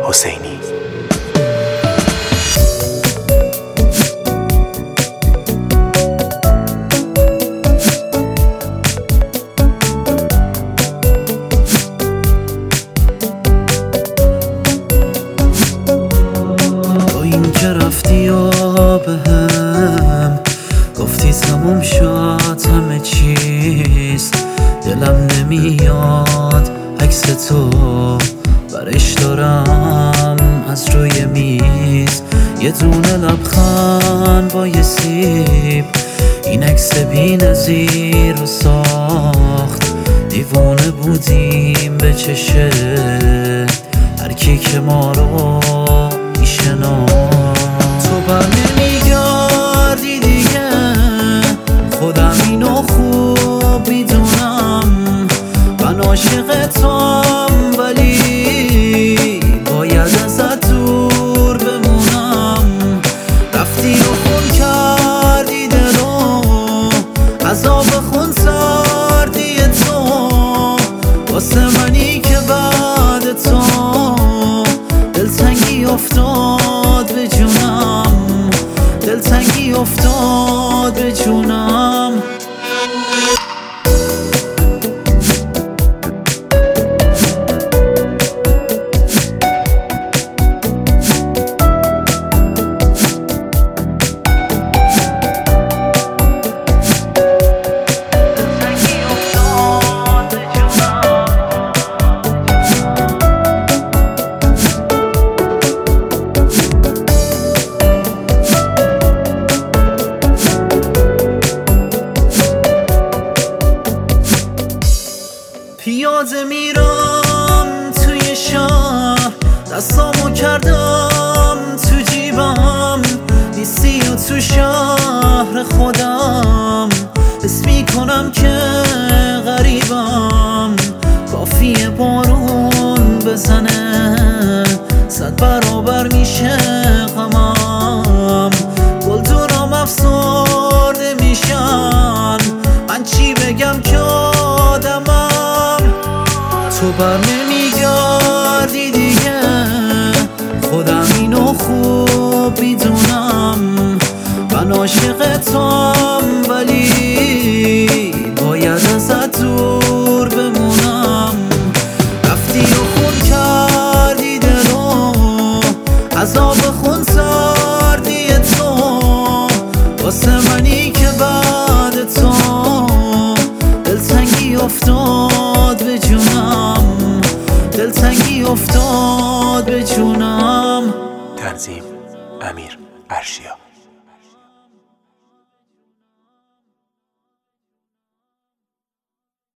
حسینی. با این که رفتی و بهم گفتی تموم شد همه چیز، دلم نمیاد عکس تو برش دارم از روی میز. یه دونه لبخند با یه سیب این عکس بی نظیر رو ساخت. دیوانه بودیم به چشه هر کی که ما رو میشناخت. تو بر نمیگردی دیگه، خودم اینو خوب میدونم. من عاشقتم ولی باید ازت دور بمونم. رفتی و خون کردی دلو، عذاب خون سردی تو واسه منی که بعد تو دلتنگی افتاد به جونم، دلتنگی افتاد به جونم. پیاده میرم توی شهر، دستامو کردم تو جیبم. نیستی و تو شهر خودم حس میکنم که غریبم. کافیه بارون بزنه 100 برابر میشه غمم. گلدونام افسرده میشن، من چی بگم که آدمم. تو بر نمیگردی دیگه، خودم اینو خوب میدونم. من عاشقتم ولی باید ازت دور بمونم. رفتی و خون کردی دلو، عذاب خون سردی تو واسه منی که بعد تو دلتنگی افتاد به جونم، دلتنگی افتاد به جونم. تنظیم امیر ارشیا.